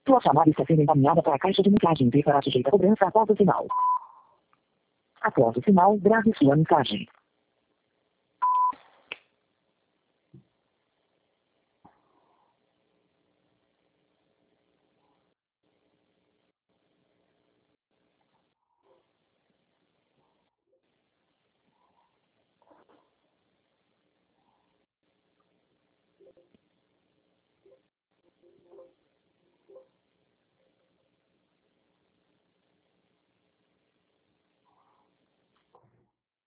Sua chamada está sendo encaminhada para a caixa de mensagens e será sujeita a cobrança após o sinal. Após o sinal, grave sua mensagem.